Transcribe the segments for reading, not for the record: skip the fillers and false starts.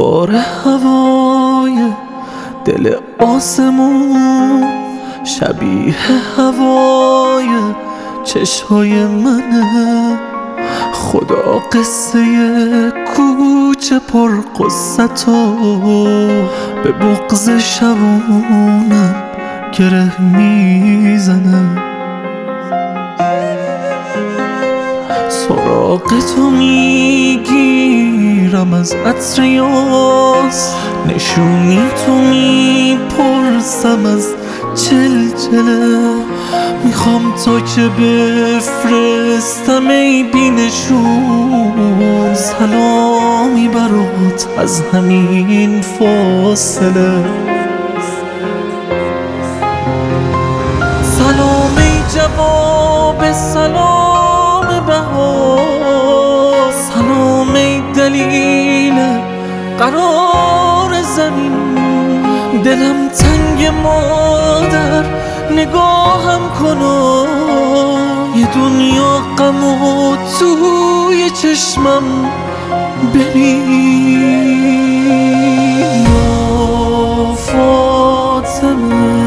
بار هوای دل آسمون شبیه هوای چشمای منه. خدا قصه کوچه پر قصتو به بغض شبونم گره میزنه. سراغ تو میگیرم از عطر یاس، نشونی تو میپرسم از چلچله. میخوام تا که بفرستم ای بینشون سلامی برات از همین فاصله. سلام ای جواب سلام بهار، سلام ای دلیل قرار زمین. دلم تنگ مادر نگاهم کن، یه دنیا غم و توی چشمم ببین. یا فاطمه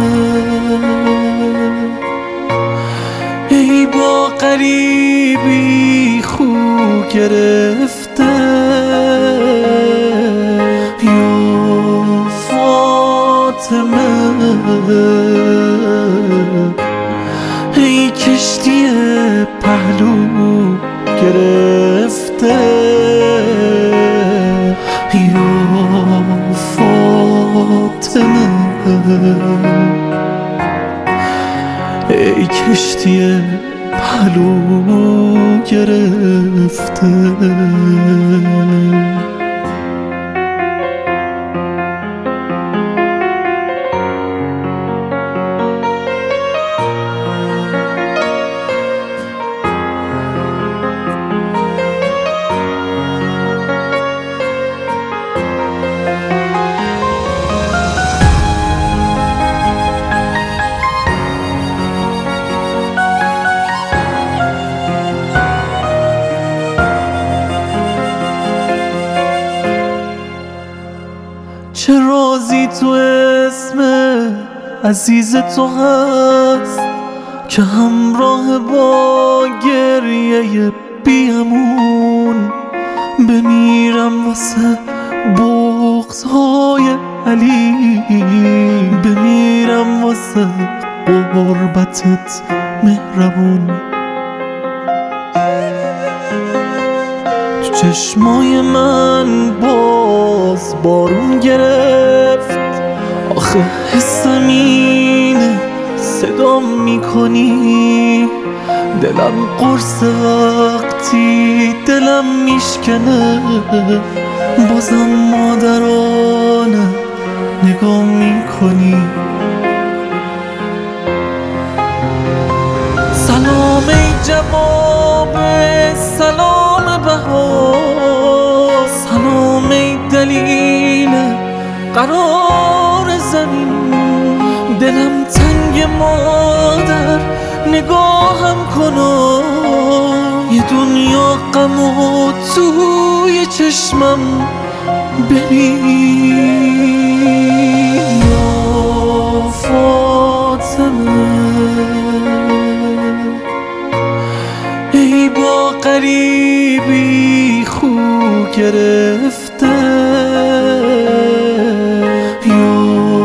ای با غریبی خو گرفته، یا فاطمه ای کشتی پهلو گرفته، یا فاطمه ای کشتی پهلو گرفته. چه رازی تو اسم عزیز تو هست که همراه با گریه بیامون بمیرم واسه بغض‌های علی، بمیرم واسه قربتت مهربون. تو چشمای من باز بارون گرفت، آخه حسم اینه صدام میکنی. دلم قرص وقتی دلم میشکنه، بازم مادرانه نگاه میکنی. سلام ای جواب سلام بهار، سلام ای دلیل قرار زمین. دلم تنگ مادر نگاهم کن، یه دنیا غم و توی چشمم ببین. یا فاطمه ای با غریبی خو گرفته، یا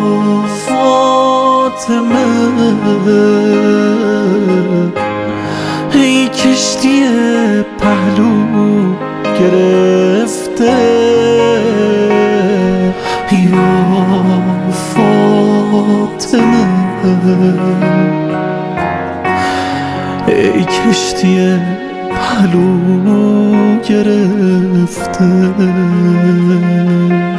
فاطمه ای کشتی پهلو گرفته، یا فاطمه ای کشتی پهلو گرفته.